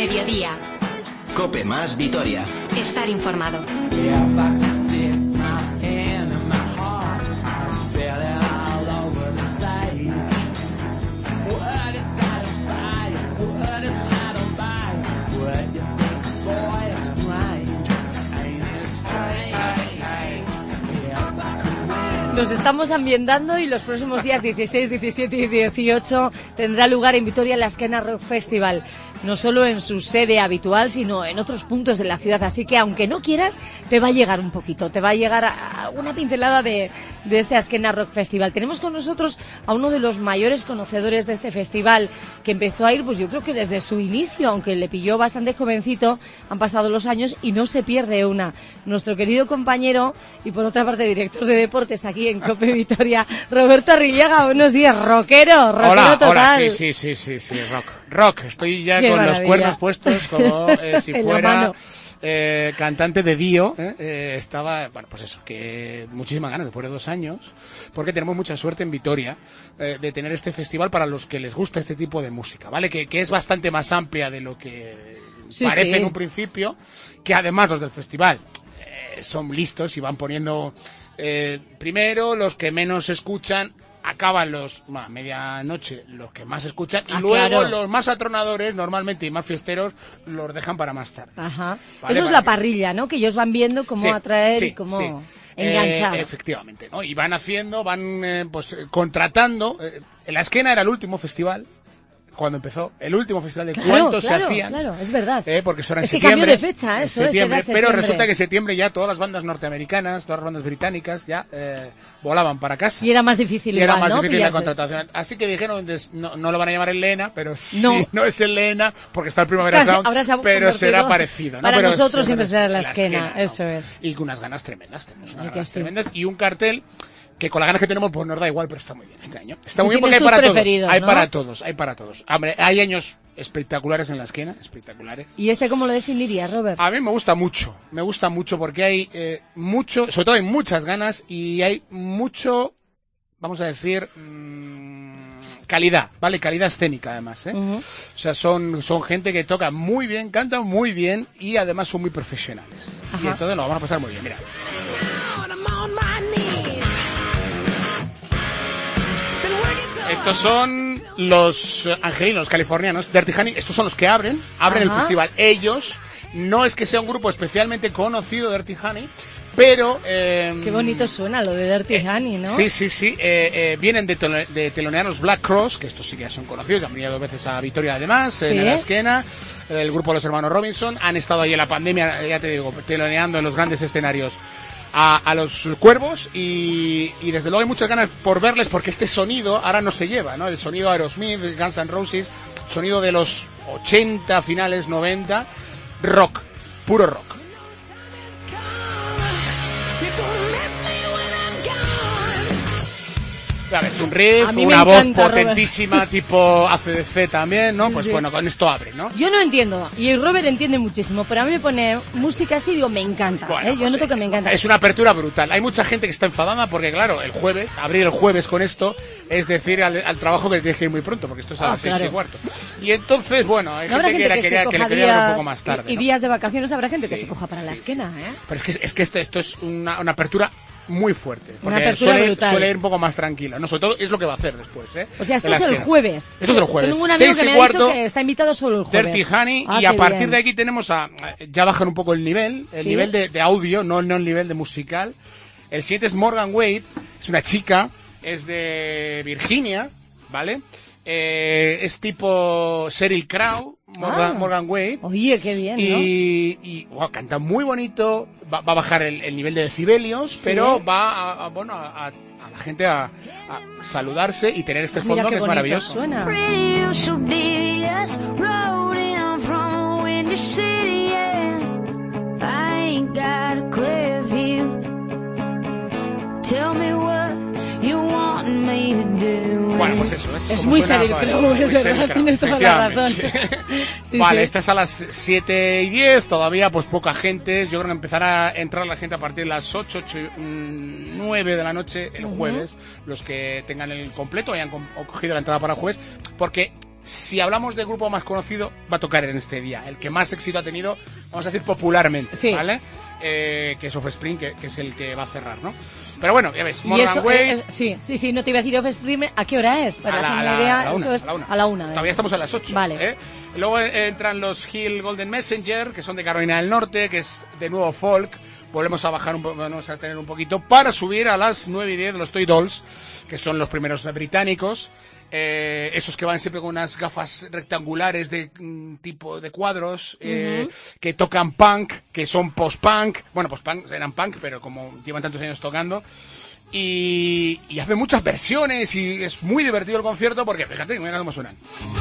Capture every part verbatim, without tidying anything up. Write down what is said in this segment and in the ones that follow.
Mediodía. COPE más Vitoria. Estar informado. Nos estamos ambientando y los próximos días dieciséis, diecisiete y dieciocho tendrá lugar en Vitoria la Azkena Rock Festival. No solo en su sede habitual, sino en otros puntos de la ciudad. Así que, aunque no quieras, te va a llegar un poquito, te va a llegar a una pincelada de, de este Azkena Rock Festival. Tenemos con nosotros a uno de los mayores conocedores de este festival, que empezó a ir, pues yo creo que desde su inicio, aunque le pilló bastante jovencito, han pasado los años y no se pierde una. Nuestro querido compañero y, por otra parte, director de deportes aquí en COPE Vitoria, Roberto Arrillaga. Buenos días, rockero, rockero hola, total. Hola, sí, sí, sí, sí, sí, rock, rock. Estoy ya Qué con maravilla. Los cuernos puestos como eh, si En la fuera mano. eh, cantante de Dio. Eh, eh, estaba, bueno, pues eso, que muchísimas ganas después de dos años, porque tenemos mucha suerte en Vitoria eh, de tener este festival para los que les gusta este tipo de música, ¿vale? Que, que es bastante más amplia de lo que Sí, parece sí. en un principio, que además los del festival eh, son listos y van poniendo eh, primero los que menos escuchan. Acaban los, a medianoche, los que más escuchan, y Ah, luego claro. los más atronadores, normalmente, y más fiesteros, los dejan para más tarde. Ajá. Vale, Eso es para la que- parrilla, ¿no? Que ellos van viendo cómo Sí, atraer sí, y cómo sí. enganchar. Eh, efectivamente, ¿no? Y van haciendo, van eh, pues eh, contratando. Eh, la Azkena era el último festival, cuando empezó, el último festival de Claro, cuántos claro, se hacían. Claro, es verdad. Eh, porque eso era en Es que septiembre. cambió de fecha, en eso es, septiembre, era Pero septiembre. resulta que en septiembre ya todas las bandas norteamericanas, todas las bandas británicas ya eh, volaban para casa. Y era más difícil Y era igual, más ¿no? difícil la Pillarse. contratación. Así que dijeron, des- no, no lo van a llamar el Lena, pero sí, No. no, es el Lena, porque está el Primavera Casi, Sound, ahora se ha pero convertido- será parecido, ¿no? para Pero nosotros siempre será la Azkena, Azkena, eso es. Y con unas ganas tremendas, tenemos unas Ay, que ganas sí. tremendas, y un cartel que con las ganas que tenemos pues nos da igual, pero está muy bien este año. Está Tú muy bien porque hay tienes para tus todos. preferidos, Hay ¿no? para todos, hay para todos. Hombre, hay años espectaculares en la Azkena, espectaculares. ¿Y este cómo lo definirías, Robert? A mí me gusta mucho, me gusta mucho porque hay eh, mucho, sobre todo hay muchas ganas y hay mucho, vamos a decir, mmm, calidad, ¿vale? Calidad escénica además, ¿eh? Ujú. O sea, son, son gente que toca muy bien, canta muy bien y además son muy profesionales. Ajá. Y entonces lo vamos a pasar muy bien, mira. Estos son los eh, angelinos californianos, Dirty Honey. Estos son los que abren, abren Ajá. el festival. Ellos, no es que sea un grupo especialmente conocido, Dirty Honey, pero... eh, Qué bonito suena lo de Dirty Honey, ¿no? Sí, sí, sí. Eh, eh, vienen de, telo- de telonear los Black Cross, que estos sí que ya son conocidos, han venido dos veces a Vitoria además, Sí. en la Azkena, el grupo de los hermanos Robinson, han estado ahí en la pandemia, ya te digo, teloneando en los grandes escenarios a, a los Cuervos y, y desde luego hay muchas ganas por verles porque este sonido ahora no se lleva, ¿no? El sonido Aerosmith, Guns N' Roses, sonido de los ochenta, finales noventa, rock, puro rock. ¿Sabes? Un riff, A mí me una voz encanta, Robert. potentísima tipo A C D C también, ¿no? Sí, Pues sí. bueno, con esto abre, ¿no? Yo no entiendo, y Robert entiende muchísimo, pero a mí me pone música así y digo, me encanta, Bueno, ¿eh? Yo pues noto sí. que me encanta. Es una apertura brutal. Hay mucha gente que está enfadada porque, claro, el jueves, abrir el jueves con esto, es decir, al, al trabajo que tienes que ir muy pronto, porque esto es a Ah, las seis claro. y cuarto. Y entonces, bueno, hay No habrá gente que, gente era- que, quería, se que le coja quería ver un días poco más tarde, y, y ¿no? días de vacaciones, habrá gente que Sí, se coja para la sí, esquena, sí. ¿eh? Pero es que, es que esto, esto es una, una apertura muy fuerte. Una Porque apertura suele, brutal. suele ir un poco más tranquila, ¿no? Sobre todo es lo que va a hacer después, ¿eh? O sea, esto En la es el esquena. jueves. Esto es el jueves. Tengo un amigo Seis que y me ha cuarto, dicho que está invitado solo el jueves. Dirty Honey, Ah, y a qué partir bien. de aquí tenemos a... Ya bajan un poco el nivel, el ¿Sí? nivel de, de audio, no, no el nivel de musical. El siguiente es Morgan Wade, es una chica, es de Virginia, ¿vale? Eh, es tipo Sheryl Crow, Morgan, Ah. Morgan Wade. Oye, qué bien, ¿no? Y, y wow, canta muy bonito, va, va a bajar el, el nivel de decibelios, pero va a, a- bueno, a, a- a la gente a, a saludarse y tener este Mira fondo qué que es bonito maravilloso. suena. Bueno, pues eso es. Es como muy suena, Sheryl pues, Crow, muy es verdad, Sheryl Crow, tienes toda la razón. efectivamente. Sí, Vale, sí. esta es a las siete y diez, todavía pues poca gente. Yo creo que empezará a entrar la gente a partir de las ocho, ocho, nueve de la noche el Ujú. jueves, los que tengan el completo, hayan com- o cogido la entrada para el jueves, porque si hablamos del grupo más conocido, va a tocar en este día. El que más éxito ha tenido, vamos a decir popularmente, sí. ¿vale? Eh, que es Offspring, que, que es el que va a cerrar, ¿no? Pero bueno, ya ves, Morgan Way... Eh, eh, sí, sí, sí, no te iba a decir Offspring, ¿a qué hora es? Para a la, hacer a una la, idea, a la una, eso es a la una. a la una. Todavía estamos a las ocho. Vale. ¿eh? Luego entran los Hill Golden Messenger, que son de Carolina del Norte, que es de nuevo folk. Volvemos a bajar un poco, vamos a tener un poquito, para subir a las nueve y diez los Toy Dolls, que son los primeros británicos. Eh, esos que van siempre con unas gafas rectangulares de mm, tipo de cuadros, eh, uh-huh. que tocan punk, que son post-punk. Bueno, post-punk eran punk, pero como llevan tantos años tocando. Y, y hacen muchas versiones y es muy divertido el concierto porque, fíjate, mira cómo suenan.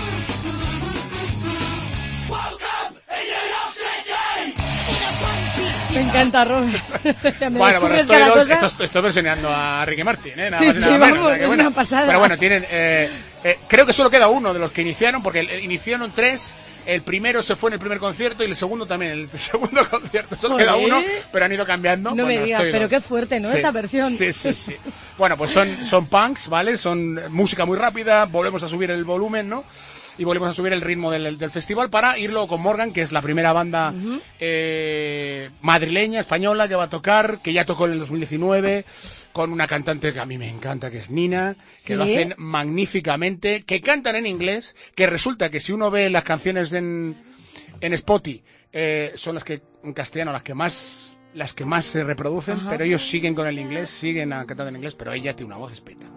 Me encanta, Robert. Me bueno, bueno, estoy, dos, estoy, estoy versioneando a Ricky Martin, ¿eh? Nada sí, más sí, nada vamos, menos, o sea, que es bueno. una pasada. Pero bueno, tienen, eh, eh, creo que solo queda uno de los que iniciaron, porque el, iniciaron tres, el primero se fue en el primer concierto y el segundo también, el segundo concierto, solo Joder. queda uno, pero han ido cambiando. No bueno, me digas, pero dos. qué fuerte, ¿no? Sí, esta versión. Sí, sí, sí. Bueno, pues son, son punks, ¿vale? Son música muy rápida, volvemos a subir el volumen, ¿no? Y volvemos a subir el ritmo del, del festival para irlo con Morgan, que es la primera banda uh-huh. eh, madrileña, española, que va a tocar, que ya tocó en el dos mil diecinueve, con una cantante que a mí me encanta, que es Nina, que ¿sí? lo hacen magníficamente, que cantan en inglés, que resulta que si uno ve las canciones en, en Spotify, eh, son las que en castellano las que más las que más se reproducen, uh-huh. pero ellos siguen con el inglés, siguen cantando en inglés, pero ella tiene una voz espectacular.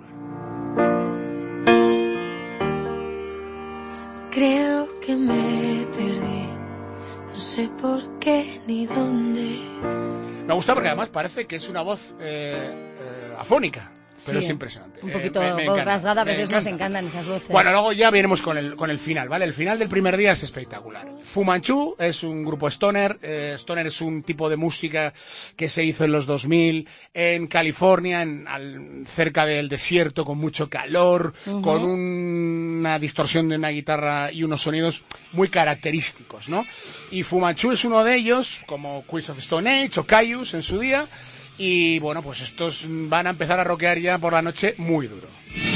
Creo que me perdí, no sé por qué ni dónde. Me gusta porque además parece que es una voz eh, eh, afónica, pero sí, es impresionante. Un poquito eh, me, me voz rasgada, a veces encanta. nos encantan esas voces. Bueno, luego ya veremos con el, con el final, ¿vale? El final del primer día es espectacular. Fu Manchu es un grupo stoner. Eh, stoner es un tipo de música que se hizo en los dos mil en California, en, al, cerca del desierto, con mucho calor, uh-huh. con un, una distorsión de una guitarra y unos sonidos muy característicos, ¿no? Y Fu Manchu es uno de ellos, como Queens of Stone Age o Caius en su día. Y bueno, pues estos van a empezar a rockear ya por la noche muy duro.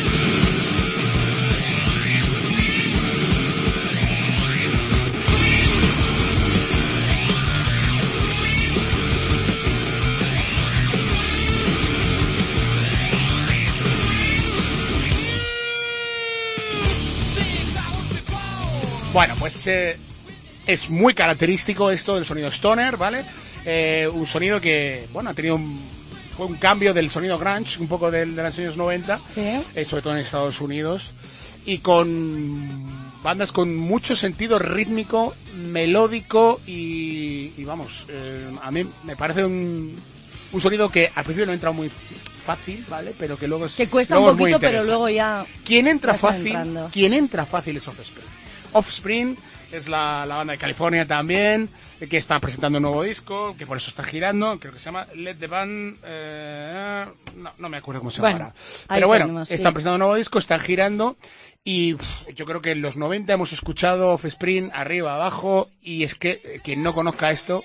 Bueno, pues eh, es muy característico esto del sonido stoner, ¿vale? Eh, un sonido que, bueno, ha tenido un, fue un cambio del sonido grunge, un poco del, de los años noventa, ¿sí? eh, sobre todo en Estados Unidos, y con bandas con mucho sentido rítmico, melódico y, y vamos, eh, a mí me parece un, un sonido que al principio no entra muy fácil, ¿vale? Pero que luego es que cuesta luego un poquito, pero luego ya quien entra ya fácil, entrando. quien entra fácil es Offspring. Offspring es la, la banda de California también, que está presentando un nuevo disco, que por eso está girando, creo que se llama Let the Band, eh, no, no me acuerdo cómo se llama. Bueno, pero bueno, tenemos, están sí. presentando un nuevo disco, están girando y uf, yo creo que en los noventa hemos escuchado Offspring arriba, abajo, y es que eh, quien no conozca esto...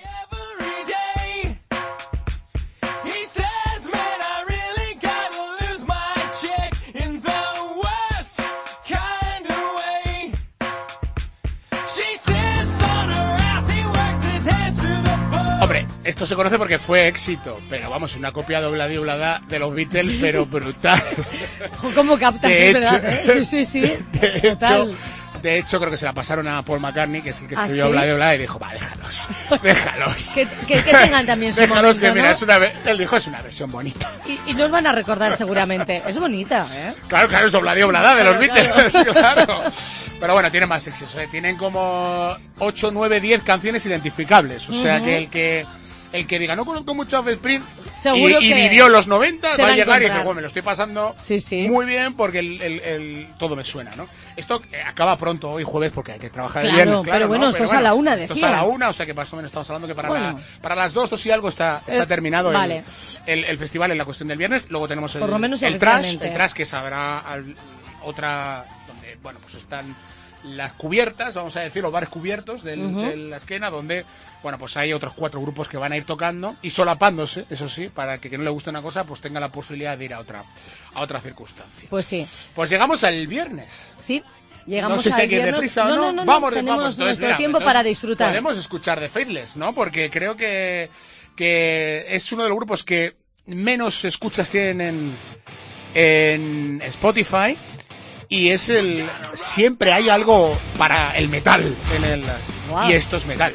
Hombre, esto se conoce porque fue éxito, pero vamos, una copia doblada y doblada de los Beatles, pero brutal. ¿Cómo captas? De es hecho, verdad, ¿eh? Sí, sí, sí. De Total. hecho, de hecho, creo que se la pasaron a Paul McCartney, que es el que ¿Ah, escribió sí? Bla de Bla, y dijo, va, déjalos, déjalos. que, que, que tengan también su Déjalos momento, que, mira, ¿no? es una, él dijo, es una versión bonita. Y, y nos van a recordar seguramente. Es bonita, ¿eh? Claro, claro, es Bla de Bla de los Claro, Beatles, claro. Pero bueno, tienen más éxitos, ¿eh? Tienen como ocho, nueve, diez canciones identificables. O sea, uh-huh. que el que el que diga, no conozco mucho a Offspring y, y vivió los noventa, va a llegar y dice, bueno, me lo estoy pasando sí, sí. muy bien porque el, el, el, todo me suena, ¿no? Esto eh, acaba pronto hoy jueves porque hay que trabajar claro, el viernes, claro, pero bueno, ¿no? esto Pero es bueno, a la una, decías. Esto es a la una, o sea que más o menos estamos hablando que para, bueno. la, para las dos, dos y algo está, está eh, terminado vale. el, el, el festival en la cuestión del viernes. Luego tenemos el, Por lo menos el trash, el trash que sabrá al, otra, donde, bueno, pues están las cubiertas, vamos a decir, los bares cubiertos del, uh-huh. de la esquena, donde, bueno, pues hay otros cuatro grupos que van a ir tocando y solapándose, eso sí, para que, que no le guste una cosa, pues tenga la posibilidad de ir a otra, a otra circunstancia. Pues sí. Pues llegamos al viernes. Sí. Llegamos no sé si hay que ir viernes... deprisa o no. no, no, no, Vamos, no, tenemos vamos, entonces, nuestro mira, tiempo entonces para disfrutar. Podemos escuchar The Faithless, ¿no? Porque creo que, que es uno de los grupos que menos escuchas tienen en, en Spotify. Y es el... Siempre hay algo para el metal en el... Wow. Y esto es metal.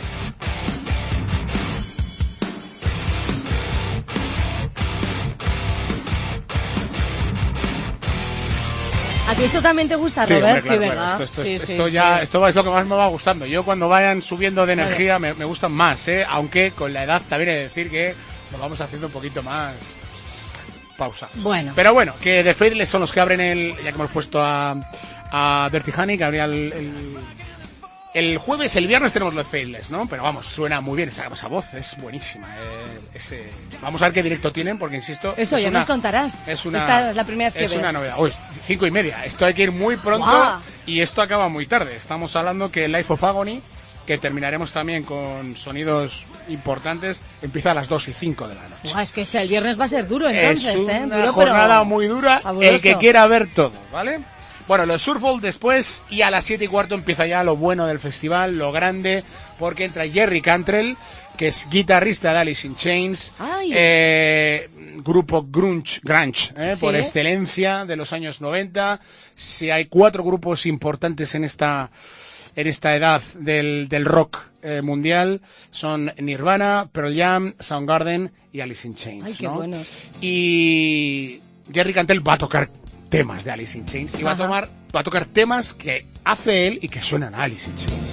¿A ti esto también te gusta, sí, Robert? Hombre, claro, sí, ¿verdad? Claro. Esto, esto, sí, esto, sí, esto sí, ya, sí. esto es lo que más me va gustando. Yo cuando vayan subiendo de energía vale. me, me gustan más, ¿eh? Aunque con la edad también he de decir que nos vamos haciendo un poquito más pausa. Bueno. Pero bueno, que The Faithless son los que abren el... Ya que hemos puesto a, a Dirty Honey, que abría el... el El jueves, el viernes tenemos los Faithless, ¿no? Pero vamos, suena muy bien esa, esa voz, es buenísima. Eh, ese... Vamos a ver qué directo tienen, porque insisto... Eso, es ya una, nos contarás. Es una, Esta es la primera vez que Es ves. una novedad. Hoy es cinco y media. Esto hay que ir muy pronto Wow. y esto acaba muy tarde. Estamos hablando que Life of Agony, que terminaremos también con sonidos importantes, empieza a las dos y cinco de la noche. Wow, es que este el viernes va a ser duro, entonces, es una ¿eh? Duro, jornada pero... muy dura. fabuloso. El que quiera ver todo, ¿vale? Bueno, los Surfball después y a las siete y cuarto empieza ya lo bueno del festival, lo grande, porque entra Jerry Cantrell, que es guitarrista de Alice in Chains, eh, grupo grunge, grunge eh, ¿Sí? por excelencia de los años noventa. Si hay cuatro grupos importantes en esta en esta edad del, del rock eh, mundial, son Nirvana, Pearl Jam, Soundgarden y Alice in Chains. Ay, qué ¿no? buenos. Y Jerry Cantrell va a tocar temas de Alice in Chains y va a, tomar, va a tocar temas que hace él y que suenan a Alice in Chains.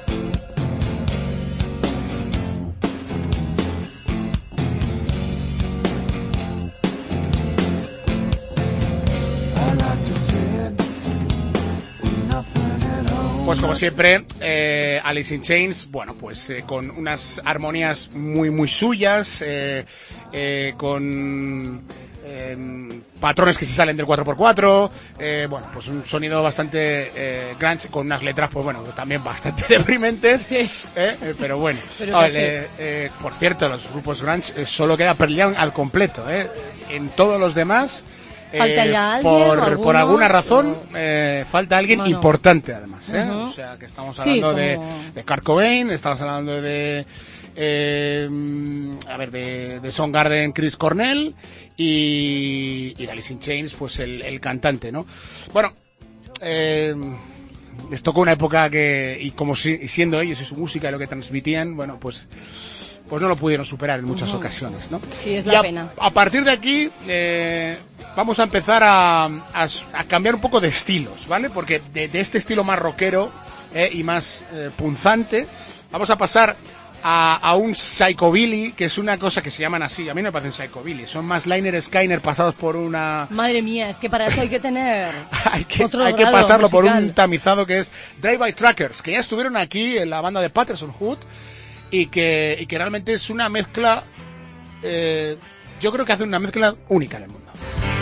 Pues como siempre, eh, Alice in Chains, bueno, pues eh, con unas armonías muy muy suyas, eh, eh, con Eh, patrones que se salen del cuatro por cuatro, eh, bueno, pues un sonido bastante eh, grunge, con unas letras, pues bueno, también bastante deprimentes, sí. eh, eh, pero bueno. Pero oh, es eh, eh, por cierto, los grupos grunge eh, solo queda Pearl Jam al completo, eh. En todos los demás, eh, ¿Falta ya alguien, por, algunos, por alguna razón, o... eh, falta alguien bueno. importante además, eh. Uh-huh. O sea, que estamos hablando sí, de, como... de Kurt Cobain, estamos hablando de Eh, a ver, de, de Soundgarden, Chris Cornell y, y de Alice in Chains, pues el, el cantante, ¿no? Bueno, eh, les tocó una época que, y como si, siendo ellos y su música y lo que transmitían, bueno, pues pues no lo pudieron superar en muchas uh-huh. ocasiones, ¿no? Sí, es y la a, pena. A partir de aquí, eh, vamos a empezar a, a, a cambiar un poco de estilos, ¿vale? Porque de, de este estilo más rockero eh, y más eh, punzante, vamos a pasar A, a un psychobilly, que es una cosa que se llaman así. A mí no me parecen psychobilly, son más Liner Skyner pasados por una... Madre mía, es que para eso hay que tener hay que, otro hay que grado pasarlo musical. por un tamizado que es Drive-By Truckers, que ya estuvieron aquí en la banda de Patterson Hood y que, y que realmente es una mezcla, eh, yo creo que hace una mezcla única en el mundo.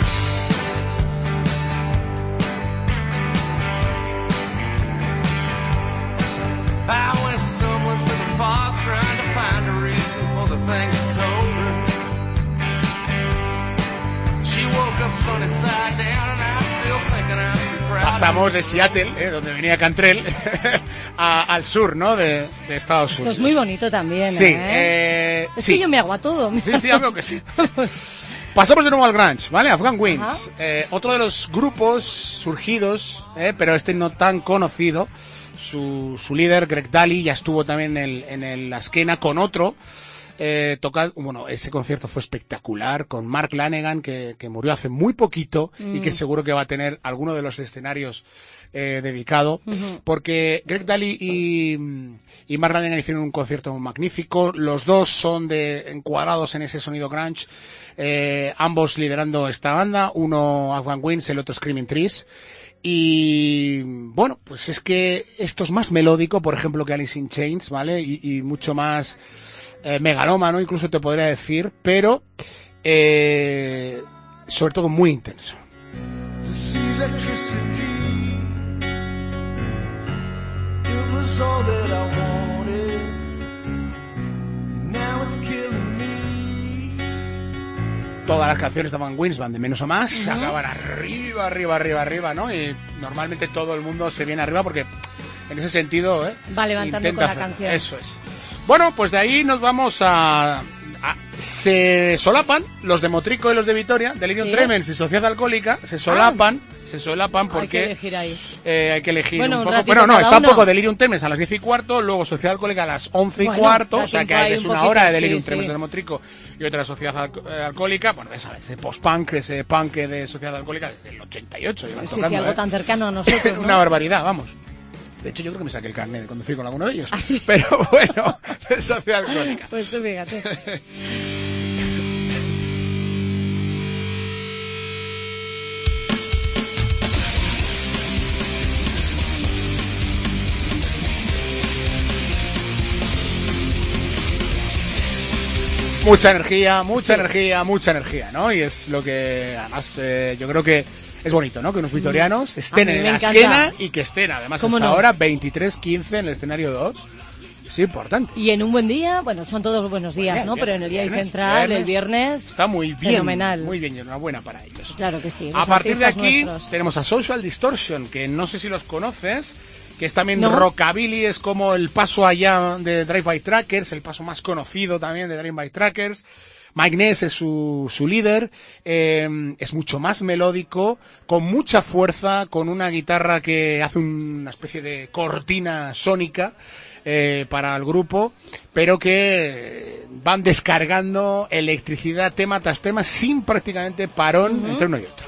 Pasamos de Seattle, eh, donde venía Cantrell, a, al sur, ¿no? De, de Estados Esto Unidos. es muy bonito también, sí, ¿eh? eh es sí. que yo me hago a todo. Sí, sí, ya veo que sí. Pasamos de nuevo al grunge, ¿vale? Afghan Winds, eh, otro de los grupos surgidos, eh, pero este no tan conocido. Su, su líder, Greg Daly, ya estuvo también en, el, en el, la esquena con otro. Eh, toca, bueno, ese concierto fue espectacular con Mark Lanegan, que, que murió hace muy poquito mm. y que seguro que va a tener alguno de los escenarios eh, dedicado, uh-huh. porque Greg Daly y, y Mark Lanegan hicieron un concierto magnífico. Los dos son de encuadrados en ese sonido grunge, eh, ambos liderando esta banda, uno Afghan Winds, el otro Screaming Trees. Y bueno, pues es que esto es más melódico, por ejemplo, que Alice in Chains, ¿vale? Y, y mucho más eh, megalómano, incluso te podría decir, pero eh, sobre todo muy intenso. todas las canciones de Van Wins van de menos a más, Uh-huh. acaban arriba, arriba, arriba, arriba, ¿no? Y normalmente todo el mundo se viene arriba porque en ese sentido, ¿eh? Va levantando intenta con la hacer- canción. Eso es. Bueno, pues de ahí nos vamos a... a- se solapan los de Motrico y los de Vitoria, Delirium Sí. Tremens y Sociedad Alcohólica, se solapan, se solapan Hay que porque... elegir ahí. Eh, hay que elegir Bueno, un un poco. ratito Bueno, no, cada está un uno. poco Delirium Tremens a las diez y cuarto, luego Sociedad Alcohólica a las once y Bueno, cuarto, da o sea que tiempo ahí es un una poquito, hora de Delirium sí, Tremens sí. de Motrico y otra Sociedad Al- eh, Alcohólica. Bueno, ya sabes, ese post-punk, ese punk de Sociedad Alcohólica desde el ochenta y ocho. llevan Sí, tocando, sí, algo ¿eh? tan cercano a nosotros, ¿no? Una barbaridad, vamos. De hecho, yo creo que me saqué el carnet de conducir con alguno de ellos. ¿Ah, sí? Pero bueno, de Sociedad Alcohólica. Pues tú fíjate. Mucha energía, mucha Sí. energía, mucha energía, ¿no? Y es lo que, además, eh, yo creo que es bonito, ¿no? Que unos vitorianos estén A mí en me la encanta. esquena y que estén, además, ¿Cómo hasta no? ahora veintitrés quince en el escenario dos. Es importante. Y en un buen día, bueno, son todos buenos días, Bien, ¿no? bien. Pero en el día Viernes, central, el viernes. viernes, Está muy bien. fenomenal. Muy bien, y enhorabuena para ellos. Claro que sí. A los partir de artistas aquí nuestros. tenemos a Social Distortion, que no sé si los conoces, que es también No. rockabilly, es como el paso allá de Drive By Truckers, el paso más conocido también de Drive By Truckers. Mike Ness es su, su líder, eh, es mucho más melódico, con mucha fuerza, con una guitarra que hace una especie de cortina sónica eh, para el grupo, pero que van descargando electricidad tema tras tema sin prácticamente parón entre uno y otro.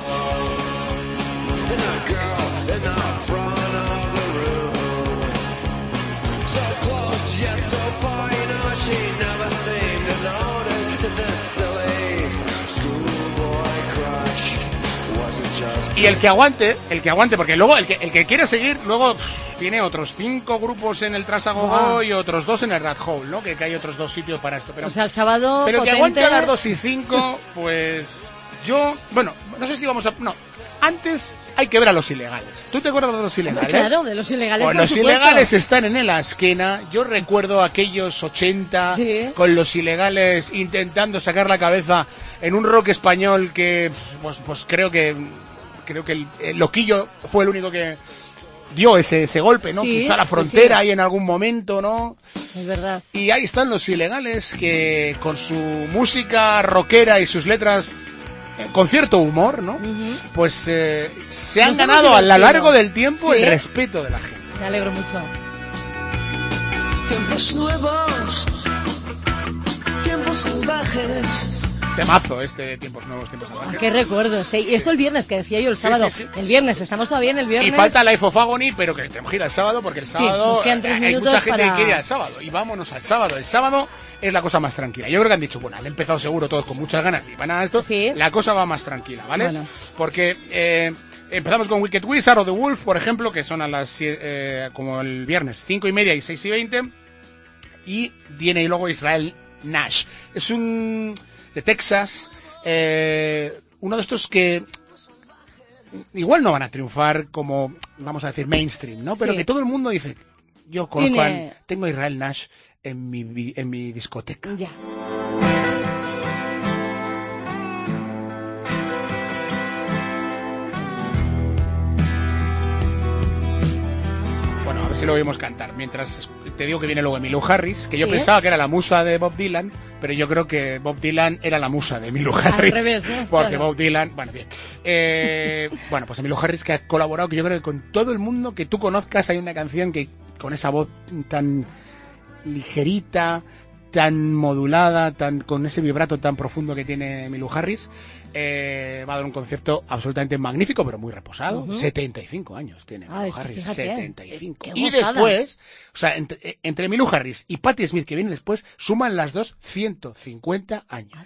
Y el que aguante, el que aguante, porque luego el que, el que quiere seguir, luego pff, tiene otros cinco grupos en el Trasagogo Wow. y otros dos en el Rat Hole, ¿no? Que, que hay otros dos sitios para esto. Pero, O sea, el sábado pero que potente. aguante a las dos y cinco, pues yo, bueno, no sé si vamos a... No, antes hay que ver a los ilegales. ¿Tú te acuerdas de los ilegales? Claro, de los ilegales. Pues por los supuesto. ilegales están en la esquina. Yo recuerdo aquellos ochenta Sí. con los ilegales intentando sacar la cabeza en un rock español que, pues, pues creo que creo que el, el Loquillo fue el único que dio ese, ese golpe, ¿no? Sí, Quizá la sí, frontera sí. ahí en algún momento, ¿no? Es verdad. Y ahí están los ilegales que con su música rockera y sus letras eh, con cierto humor, ¿no? Ujú. Pues eh, se han Nos hemos ganado a lo divertido. largo del tiempo Sí. el respeto de la gente. Me alegro mucho. Tiempos nuevos, tiempos salvajes. Temazo este de Tiempos Nuevos, Tiempos ¿A Salvajes. qué recuerdos? ¿Eh? Y esto el viernes, que decía yo el Sí, sábado. sí, sí. El viernes, estamos todavía en el Y viernes. falta Life of Agony, pero que tenemos que ir al sábado porque el sábado nos quedan tres eh, hay minutos mucha gente para- que quiere ir al sábado. Y vámonos al sábado. El sábado es la cosa más tranquila. Yo creo que han dicho, bueno, han empezado seguro todos con muchas ganas y van a esto. Sí. La cosa va más tranquila, ¿vale? Bueno. Porque eh, empezamos con Wicked Wizard o The Wolf, por ejemplo, que son a las sie- eh, como el viernes, cinco y media y seis y veinte. Y viene luego Israel Nash. Es un de Texas, eh, uno de estos que igual no van a triunfar como, vamos a decir, mainstream, ¿no? Pero Sí. que todo el mundo dice, yo conozco Tiene- a, tengo a Israel Nash en mi, vi- en mi discoteca. Ya. Bueno, a ver si lo oímos cantar. Mientras te digo que viene luego Emmylou Harris, que yo Sí. pensaba que era la musa de Bob Dylan, pero yo creo que Bob Dylan era la musa de Emmylou Harris. revés, ¿no? Porque Claro. Bob Dylan, bueno, bien. Eh, bueno, pues Emmylou Harris que ha colaborado, que yo creo que con todo el mundo que tú conozcas hay una canción que con esa voz tan ligerita, tan modulada, tan con ese vibrato tan profundo que tiene Emmylou Harris, eh, va a dar un concierto absolutamente magnífico, pero muy reposado. Ujú. setenta y cinco años tiene Ah, Emmylou es que Harris, fíjate, setenta y cinco. qué Y gozada. después, o sea, entre, entre Emmylou Harris y Patti Smith, que viene después, suman las dos ciento cincuenta años.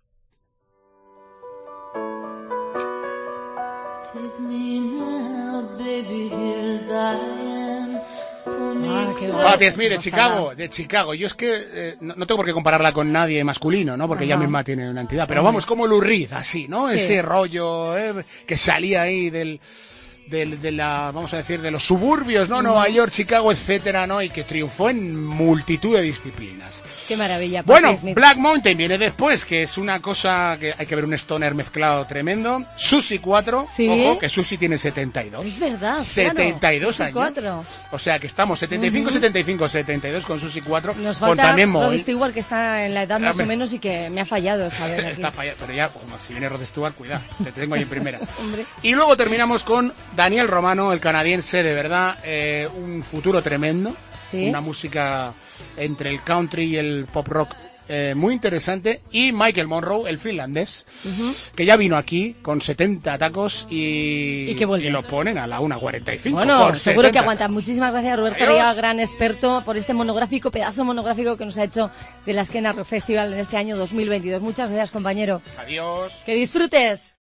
Take me now, baby, here's I am. Pull me Ah, qué close. Patti Smith de Gozada. Chicago, de Chicago. Yo es que eh, no, no tengo por qué compararla con nadie masculino, ¿no? Porque ella Ajá. misma tiene una entidad. Pero Hombre. vamos, como Lou Reed, así, ¿no? Sí. Ese rollo eh, que salía ahí del de, de la, vamos a decir, de los suburbios, ¿no? Nueva York, Chicago, etcétera, ¿no? Y que triunfó en multitud de disciplinas. Qué maravilla. Bueno, Smith. Black Mountain viene después, que es una cosa que hay que ver, un stoner mezclado tremendo. Susi cuatro, ¿Sí? ojo, que Susi tiene setenta y dos. Es verdad, setenta y dos claro. años. cuatro. O sea que estamos setenta y cinco, uh-huh. setenta y cinco, setenta y dos con Susi cuatro. Nos con falta también Rod Moy. Stewart, que está en la edad más o menos y que me ha fallado esta vez. Aquí. Está fallado, pero ya, como si viene Rod Stewart, cuidado, te tengo ahí en primera. Y luego terminamos con Daniel Romano, el canadiense, de verdad, eh, un futuro tremendo. ¿Sí? Una música entre el country y el pop rock eh, muy interesante. Y Michael Monroe, el finlandés, uh-huh. que ya vino aquí con setenta tacos y, y, que y lo ponen a la una cuarenta y cinco. Bueno, seguro setenta. Que aguanta. Muchísimas gracias, Roberto Adiós. Ría, gran experto, por este monográfico, pedazo monográfico que nos ha hecho de la Esquena Rock Festival en este año dos mil veintidós. Muchas gracias, compañero. Adiós. Que disfrutes.